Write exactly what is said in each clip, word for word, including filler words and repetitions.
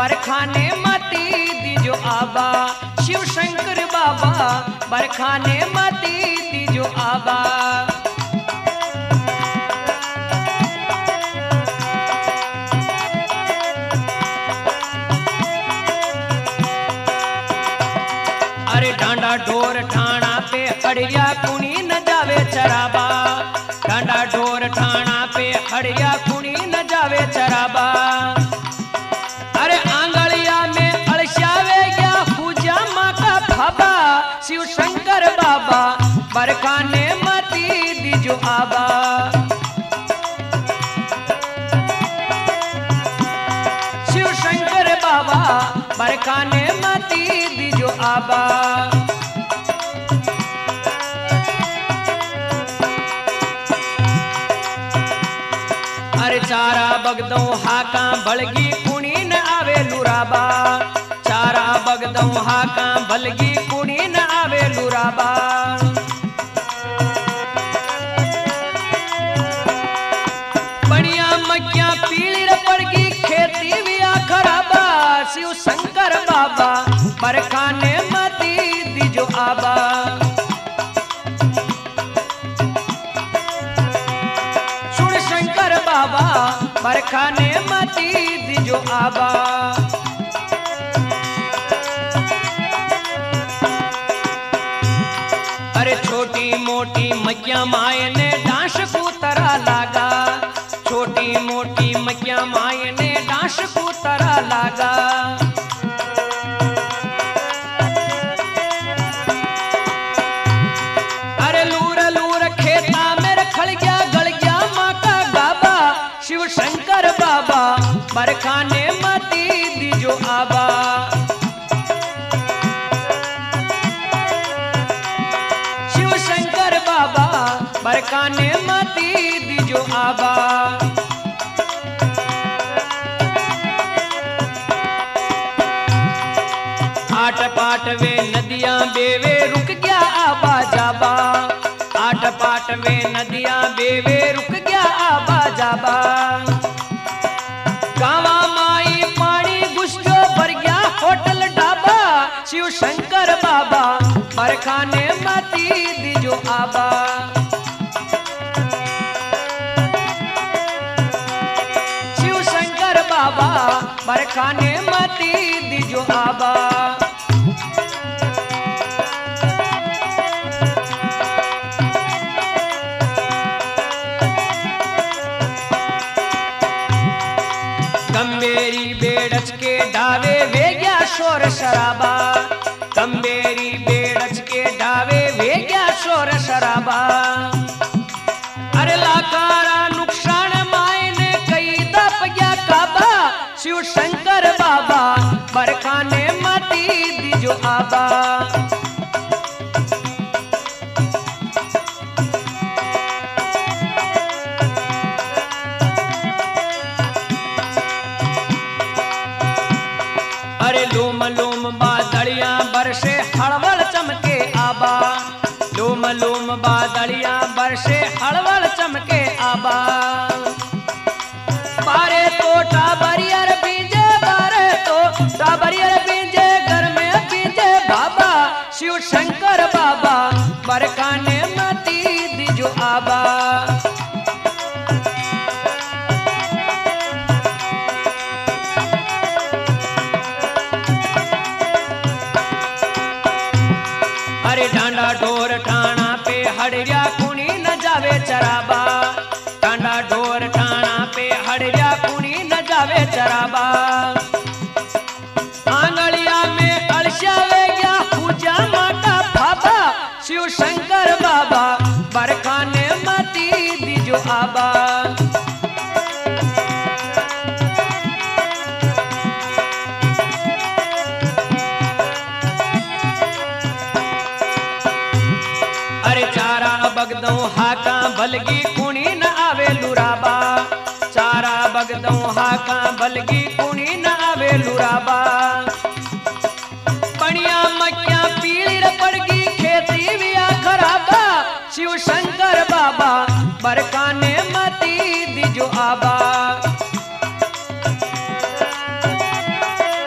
बरखाने मती दीजो आबा। शिव शंकर बाबा बरखाने मती दीजो आबा। अरे डांडा ढोर ठाणा पे हड़िया कुणी न जावे चराबा। डांडा ढोर ठाणा पे हड़िया कुणी न जावे चराबा। अरे आंगलिया में अड़सावे गया पूजा माँ का भाबा। शिव शंकर बाबा बरखाने मती दीजो आबा। शिव शंकर बाबा बरखाने मती दीजो आबा। अरे चारा बगदौ हाका भलगी कुणी न आवे लुराबा। चारा बगदौ हाका भलगी कुणी न आवे लुराबा। बढ़िया मक्या पीली पड़गी खेती भी खराबा। शिव शंकर बाबा बरखाने मती दीजो आबा। सुन शंकर बाबा बरखाने मती दीजो आबा। अरे छोटी मोटी मक्या माए ने डांस को तरह लागा। छोटी मोटी मक्या माए ने डांस को तरह लागा। अरे लूर लूर खेता में रखल गया गल गया माँ का गाबा। शिव शंकर बाबा बरखाने मती दीजो आबा। शिव शंकर बाबा बरखाने मती दीजो आबा। आठ पाट वे नदियां बेवे रुक गया आबा जाबा। आठ पाट वे नदियां बेवे रुक गया आबा जाबा। गावा माई पानी गुस्सो भर गया होटल ढाबा। शिव शंकर बाबा बरखाने मती दीजो आबा। शिव शंकर बाबा बरखाने मती दीजो आबा। कंबेरी बेड़च के ढावे वे गया शोर शराबा। कंबेरी बेड़च के ढावे वे गया शोर शराबा। अरे लाकारा नुकसान माए ने कई दप गया काबा। शिव शंकर बाबा बरखाने मती दीजो आबा। अरे लूम लूम बादलियां बरसे हड़वल चमके आबा। लूम लूम बादलियां बरसे हड़वल चमके आबा। बारे तो टाबरियर बीजे बारे तो टाबरियर बीजे घर में बीजे बाबा। शिव शंकर बाबा बरखाने मती दीजो आबा। अरे डांडा ढोर ठाणा पे हड़िया कुणी न जावे चराबा। डांडा ढोर ठाणा पे हड़िया कुणी न जावे चराबा। आंगलिया में अड़सावे गया पूजा माँ का भाबा। शिव शंकर बाबा बरखाने मती दीजो आबा। अरे चारा बगदौ हाका भलगी कुणी न आवे लुराबा। चारा बगदौ हाका भलगी कुणी न आवे लुराबा। बढ़िया मक्या पीली पड़गी खेती भी खराबा। शिव शंकर बाबा बरखाने मती दीजो आबा।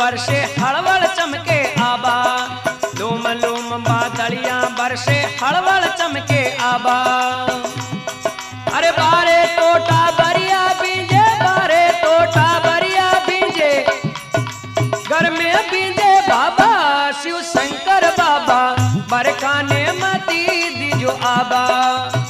बरसे हड़बड़ चमके आबा, लूम लूम बादलियां बरसे हड़बड़ चमके आबा। अरे बारे टोटा बरिया बीजे, बारे टोटा बरिया बीजे, घर में बीजे बाबा शिव शंकर बाबा, बरकाने मती दीजो आबा।